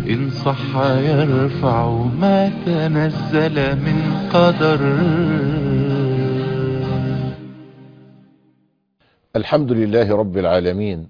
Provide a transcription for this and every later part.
إن صح يرفع ما تنزل من قدر. الحمد لله رب العالمين،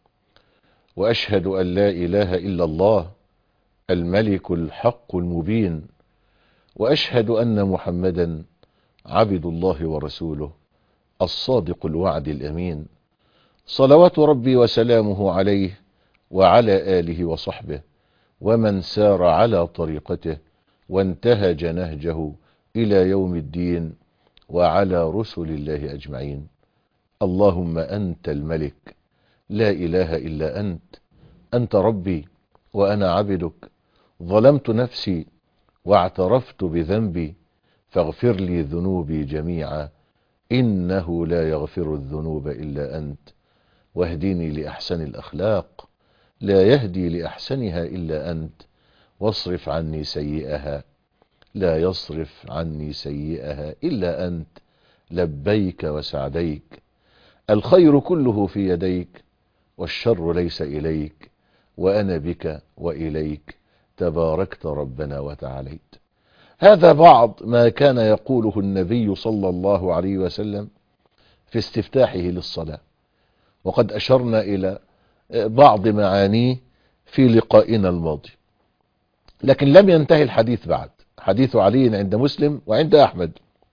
وأشهد أن لا إله إلا الله الملك الحق المبين، وأشهد أن محمدا عبد الله ورسوله الصادق الوعد الأمين، صلوات ربي وسلامه عليه وعلى آله وصحبه ومن سار على طريقته وانتهج نهجه إلى يوم الدين، وعلى رسل الله أجمعين. اللهم أنت الملك، لا إله إلا أنت ربي وأنا عبدك، ظلمت نفسي واعترفت بذنبي، فاغفر لي ذنوبي جميعا، إنه لا يغفر الذنوب إلا أنت، واهدني لأحسن الأخلاق، لا يهدي لأحسنها إلا أنت، واصرف عني سيئها، لا يصرف عني سيئها إلا أنت، لبيك وسعديك، الخير كله في يديك، والشر ليس إليك، وأنا بك وإليك، تباركت ربنا وتعاليت. هذا بعض ما كان يقوله النبي صلى الله عليه وسلم في استفتاحه للصلاة، وقد أشرنا إلى بعض معانيه في لقائنا الماضي، لكن لم ينتهي الحديث بعد. حديث علي عند مسلم وعند أحمد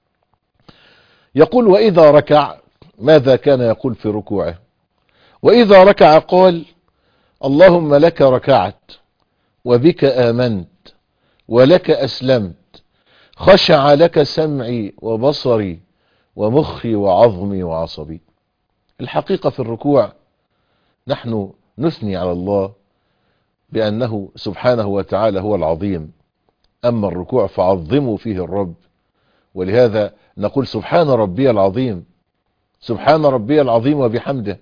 يقول: وإذا ركع ماذا كان يقول في ركوعه؟ وإذا ركع قال: اللهم لك ركعت وبك آمنت ولك أسلمت، خشع لك سمعي وبصري ومخي وعظمي وعصبي. الحقيقة في الركوع نحن نثني على الله بأنه سبحانه وتعالى هو العظيم، أما الركوع فعظموا فيه الرب، ولهذا نقول سبحان ربي العظيم، سبحان ربي العظيم وبحمده.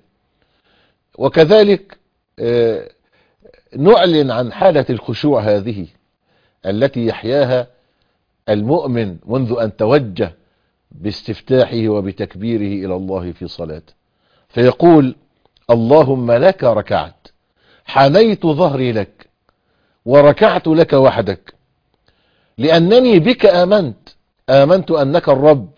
وكذلك نعلن عن حالة الخشوع هذه التي يحياها المؤمن منذ أن توجه باستفتاحه وبتكبيره إلى الله في صلاته، فيقول: اللهم لك ركعت، حنيت ظهري لك وركعت لك وحدك، لأنني بك آمنت أنك الرب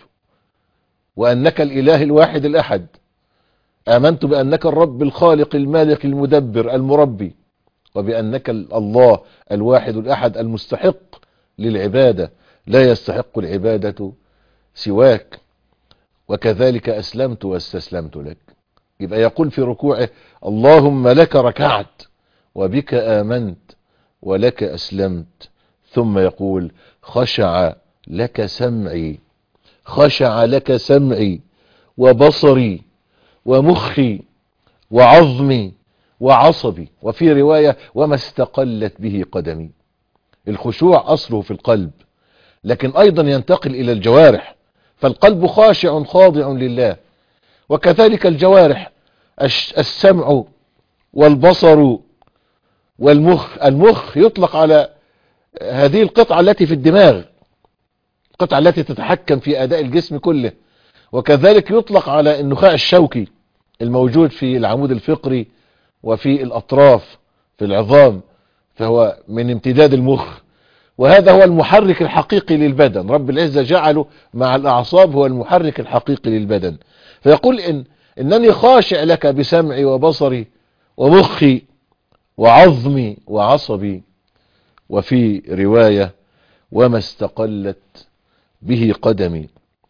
وأنك الإله الواحد الأحد، آمنت بأنك الرب الخالق المالك المدبر المربي، وبأنك الله الواحد الأحد المستحق للعبادة، لا يستحق العبادة سواك، وكذلك أسلمت واستسلمت لك. يبقى يقول في ركوعه: اللهم لك ركعت وبك آمنت ولك أسلمت، ثم يقول: خشع لك سمعي، خشع لك سمعي وبصري ومخي وعظمي وعصبي، وفي رواية: وما استقلت به قدمي. الخشوع أصله في القلب، لكن أيضا ينتقل إلى الجوارح، فالقلب خاشع خاضع لله، وكذلك الجوارح، السمع والبصر والمخ. المخ يطلق على هذه القطعة التي في الدماغ، القطعة التي تتحكم في أداء الجسم كله، وكذلك يطلق على النخاع الشوكي الموجود في العمود الفقري وفي الأطراف في العظام، فهو من امتداد المخ، وهذا هو المحرك الحقيقي للبدن. رب العزة جعله مع الأعصاب هو المحرك الحقيقي للبدن، فيقول إنني خاشع لك بسمعي وبصري ومخي وعظمي وعصبي، وفي رواية: وما استقلت به قدمي.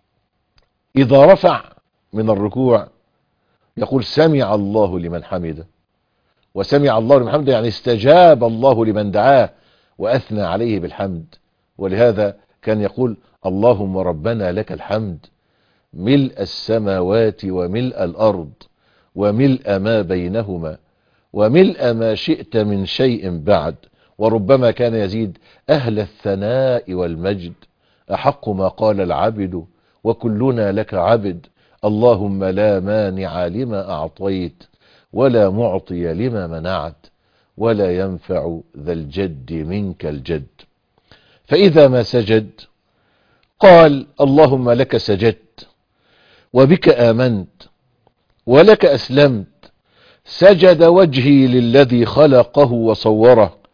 إذا رفع من الركوع يقول: سمع الله لمن حمده، وسمع الله لمن حمده يعني استجاب الله لمن دعاه وأثنى عليه بالحمد، ولهذا كان يقول: اللهم ربنا لك الحمد ملء السماوات وملء الأرض وملء ما بينهما وملء ما شئت من شيء بعد. وربما كان يزيد: أهل الثناء والمجد، أحق ما قال العبد وكلنا لك عبد، اللهم لا مانع لما أعطيت ولا معطي لما منعت ولا ينفع ذا الجد منك الجد. فإذا ما سجد قال: اللهم لك سجدت وبك آمنت ولك أسلمت، سجد وجهي للذي خلقه وصوره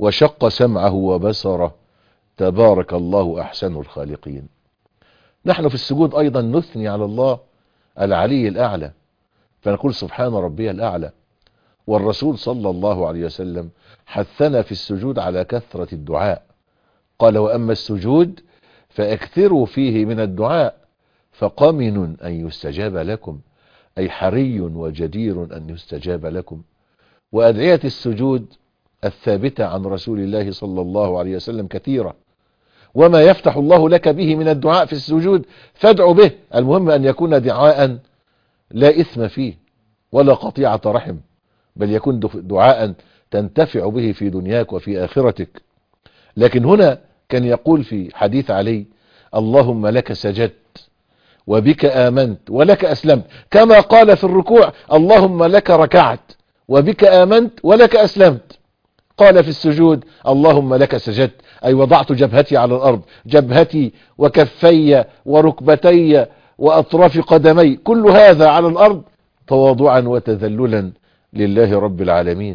وشق سمعه وبصره، تبارك الله أحسن الخالقين. نحن في السجود أيضا نثني على الله العلي الأعلى، فنقول سبحان ربي الأعلى. والرسول صلى الله عليه وسلم حثنا في السجود على كثرة الدعاء، قال وأما السجود فأكثروا فيه من الدعاء فقمن أن يستجاب لكم، أي حري وجدير أن يستجاب لكم. وأدعية السجود الثابتة عن رسول الله صلى الله عليه وسلم كثيرة، وما يفتح الله لك به من الدعاء في السجود فادعوا به. المهم أن يكون دعاء لا إثم فيه ولا قطيعة رحم، بل يكون دعاء تنتفع به في دنياك وفي آخرتك. لكن هنا كان يقول في حديث علي اللهم لك سجدت وبك آمنت ولك أسلمت، كما قال في الركوع اللهم لك ركعت وبك آمنت ولك أسلمت. قال في السجود اللهم لك سجدت، أي وضعت جبهتي على الأرض، جبهتي وكفي وركبتي وأطراف قدمي، كل هذا على الأرض تواضعا وتذللا لله رب العالمين.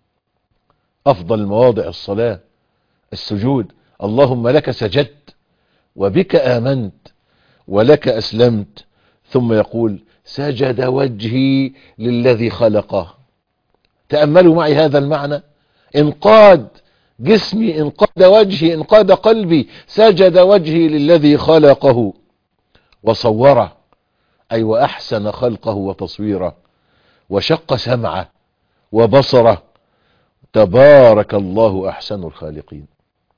أفضل مواضع الصلاة السجود، اللهم لك سجدت وبك آمنت ولك أسلمت. ثم يقول سجد وجهي للذي خلقه. تأملوا معي هذا المعنى، انقاد جسمي، انقاد وجهي، انقاد قلبي، سجد وجهي للذي خلقه وصوره، أي وأحسن خلقه وتصويره، وشق سمعه وبصره، تبارك الله أحسن الخالقين.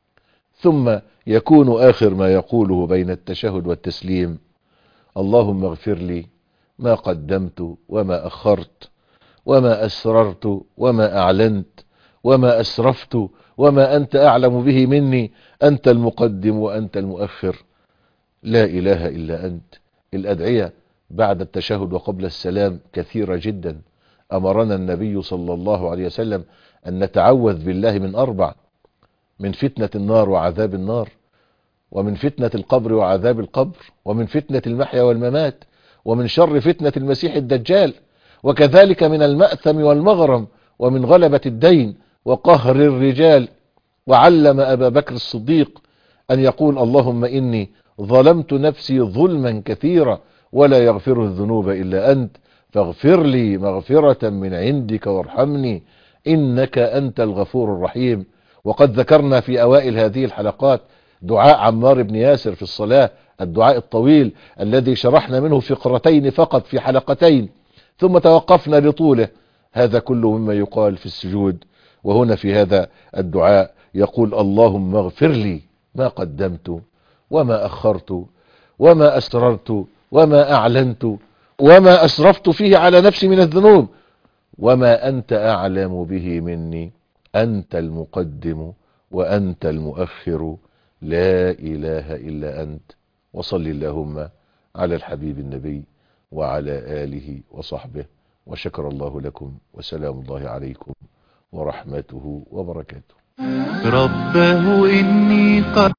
ثم يكون آخر ما يقوله بين التشهد والتسليم اللهم اغفر لي ما قدمت وما أخرت وما أسررت وما أعلنت وما أسرفت وما أنت أعلم به مني، أنت المقدم وأنت المؤخر، لا إله إلا أنت. الأدعية بعد التشهد وقبل السلام كثيرة جدا. أمرنا النبي صلى الله عليه وسلم أن نتعوذ بالله من 4: من فتنة النار وعذاب النار، ومن فتنة القبر وعذاب القبر، ومن فتنة المحيا والممات، ومن شر فتنة المسيح الدجال، وكذلك من المأثم والمغرم، ومن غلبة الدين وقهر الرجال. وعلم أبا بكر الصديق أن يقول اللهم إني ظلمت نفسي ظلما كثيرا ولا يغفر الذنوب إلا أنت فاغفر لي مغفرة من عندك وارحمني إنك أنت الغفور الرحيم. وقد ذكرنا في أوائل هذه الحلقات دعاء عمار بن ياسر في الصلاة، الدعاء الطويل الذي شرحنا منه فقرتين فقط في حلقتين، ثم توقفنا لطوله. هذا كله مما يقال في السجود. وهنا في هذا الدعاء يقول اللهم اغفر لي ما قدمت وما أخرت وما أسررت وما أعلنت وما أسرفت فيه على نفسي من الذنوب، وما أنت أعلم به مني، أنت المقدم وأنت المؤخر، لا إله إلا أنت. وصل اللهم على الحبيب النبي وعلى آله وصحبه، وشكر الله لكم، وسلام الله عليكم ورحمته وبركاته. رباه إني قد